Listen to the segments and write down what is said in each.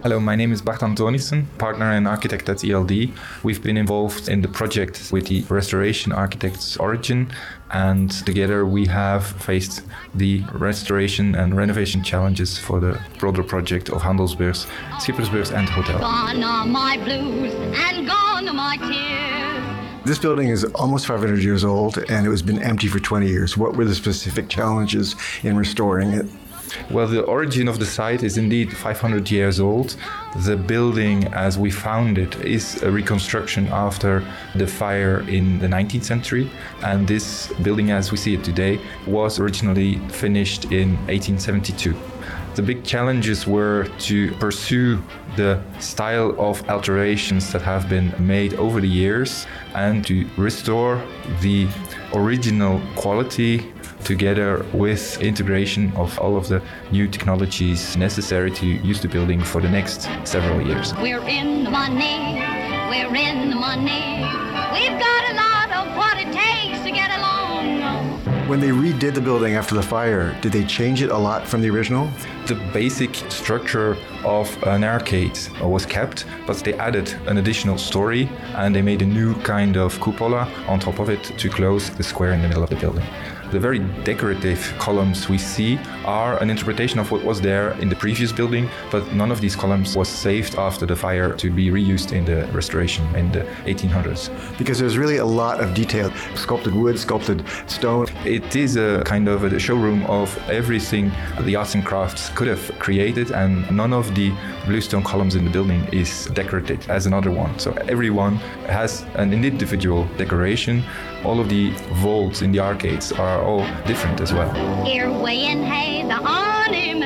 Hello, my name is Bart Antonissen, partner and architect at ELD. We've been involved in the project with the restoration architects Origin, and together we have faced the restoration and renovation challenges for the broader project of Handelsbeurs, Schippersbeurs and Hotel. Gone are my blues and gone are my tears. This building is almost 500 years old and it has been empty for 20 years. What were the specific challenges in restoring it? Well, the origin of the site is indeed 500 years old. The building as we found it is a reconstruction after the fire in the 19th century. And this building as we see it today was originally finished in 1872. The big challenges were to pursue the style of alterations that have been made over the years and to restore the original quality together with integration of all of the new technologies necessary to use the building for the next several years. We're in the money, we're in the money. We've got a lot of what it takes to get along. When they redid the building after the fire, did they change it a lot from the original? The basic structure of an arcade was kept, but they added an additional story and they made a new kind of cupola on top of it to close the square in the middle of the building. The very decorative columns we see are an interpretation of what was there in the previous building, but none of these columns was saved after the fire to be reused in the restoration in the 1800s. Because there's really a lot of detail. Sculpted wood, sculpted stone. It is a kind of a showroom of everything the arts and crafts could have created, and none of the bluestone columns in the building is decorated as another one. So everyone has an individual decoration. All of the vaults in the arcades are all different as well. Here way in hay the anime.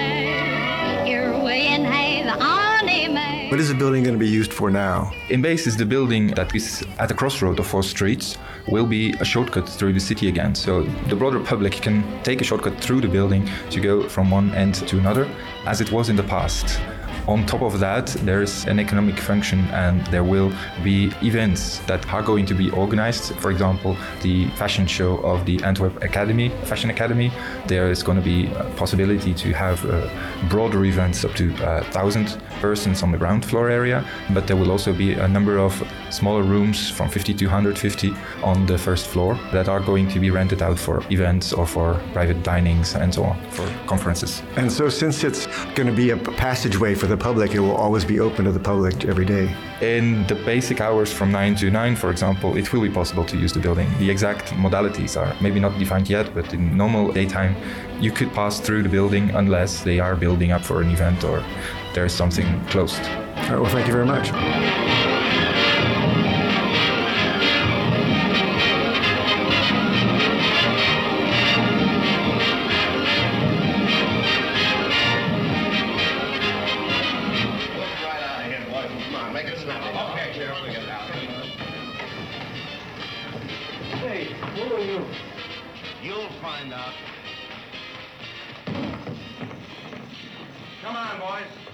Here way in hay the anime. What is the building going to be used for now? In basis, the building that is at the crossroad of 4 streets will be a shortcut through the city again. So the broader public can take a shortcut through the building to go from one end to another, as it was in the past. On top of that, there's an economic function and there will be events that are going to be organized. For example, the fashion show of the Antwerp Academy, Fashion Academy. There is going to be a possibility to have broader events up to 1,000 persons on the ground floor area, but there will also be a number of smaller rooms from 50 to 150 on the first floor that are going to be rented out for events or for private dinings and so on, for conferences. And so since it's going to be a passageway for the public, it will always be open to the public every day. In the basic hours from 9 to 9, for example, it will be possible to use the building. The exact modalities are maybe not defined yet, but in normal daytime, you could pass through the building unless they are building up for an event or there is something closed. All right, well, thank you very much. Hey, who are you? You'll find out. Come on, boys.